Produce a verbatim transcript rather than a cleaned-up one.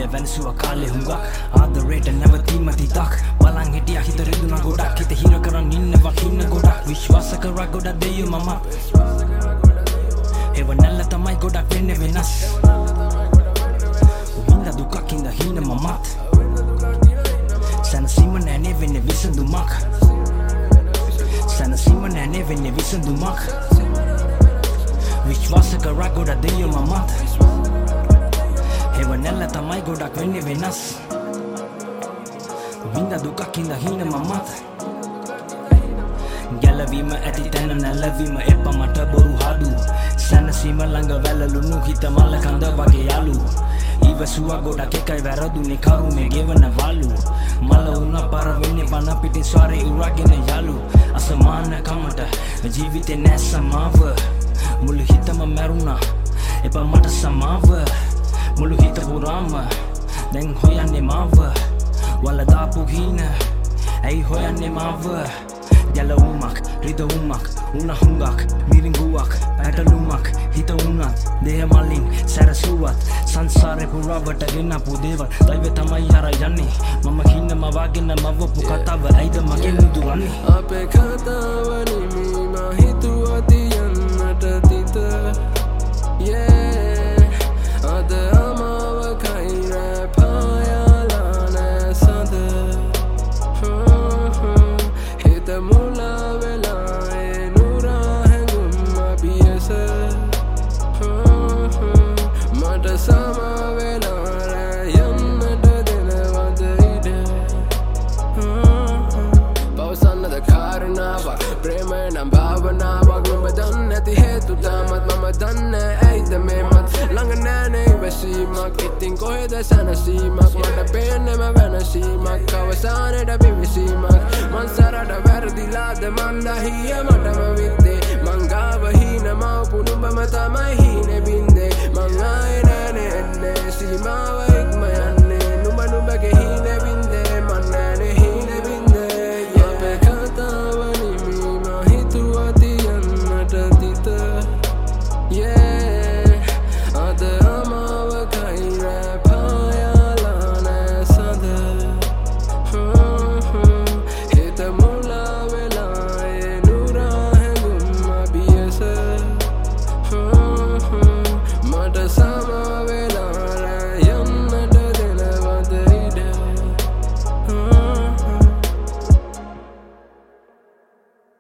වෙනසුව කාලේ හුඟක් ආදරේට නැවතීම තිතක් බලන් හිටියා හිත රිදුනා ගොඩක් හිත හිර කරන් ඉන්නවා හින්න ගොඩක් විශ්වාස කරා ගොඩක් දෙයියෝ මම ඒව නැල්ල තමයි ගොඩක් වෙන්නේ වෙනස් විඳ දුකක් ඉඳ හින මමත් සැනසීම නෑනේ වෙන්නේ විසඳුමක් සැනසීම නෑනේ වෙන්නේ විසඳුමක් විශ්වාස කරා ගොඩක් දෙයියෝ මමත් ඒව නැල්ල තමයි ගොඩක් වෙන්නේ වෙනස් විඳ දුකක් ඉඳ හින මමත් ගැලවීම ඇති තැන නැලවීම එපා මට බොරු හඩු සැනසීම ළඟ වැළලුණු හිත මල කඳ වගේ යාලු ඉවසුවා ගොඩක් එකයි වැරදුනේ කරුමේ ගෙවන වලු මල උන පර වෙන්නේ පන පිටින් ස්වරේ උරගෙන යාලු අසමාන කමට ජීවිතේ නැ සමාව මුළු හිතම මැරුණා එපා මට සමාව මුළු හිත පුරාම දැන් හොයන්නේ මාව වල දාපු හින ඇයි හොයන්නේ මාව ගැලවුමක් රිදවුමක් උන හුඟක් මිරිඟුවක් පැටලුමක් හිත උනත් දෙය මලින් සැරසුවත් සංසාරේ පුරාවට ගෙනපු දේවල් දෛවය තමයි අර යන්නේ මම හින්නම වාගෙන මවපු කතාව ඇයිද මගෙන් දුරන්නේ අපේ කතාව නෙමෙයි මා හිතුවා තියන්නට තිත yeah අද අමාව කයිර පායලා නැ සඳ හිත මුලා වෙලා ඒ නුරා හැඟුම් අභියස මට සමා වෙලා යන්නට දෙනවද ඉඩ පවසන්නද කාරණාවක් ප්‍රේමය නම් භාවනාවක් නුඹ දන්නේ නැති හේතු තාමත් මම දන්නේ ඇයිද මේමත් ළඟ නෑනේ ඉවසීමක් ඉතින් කොහෙද සැනසීමක් මට පේන්නේම වෙනසීමක් අවසානයට පිවිසීමක් මං සරට වැරදිලාද මන් දහිය මටම විද්දේ මං ගාව හීන මවපු නුඹම තමයි හීනේ බින්දේ මං ආයේ නෑනේ එන්නේ සීමාව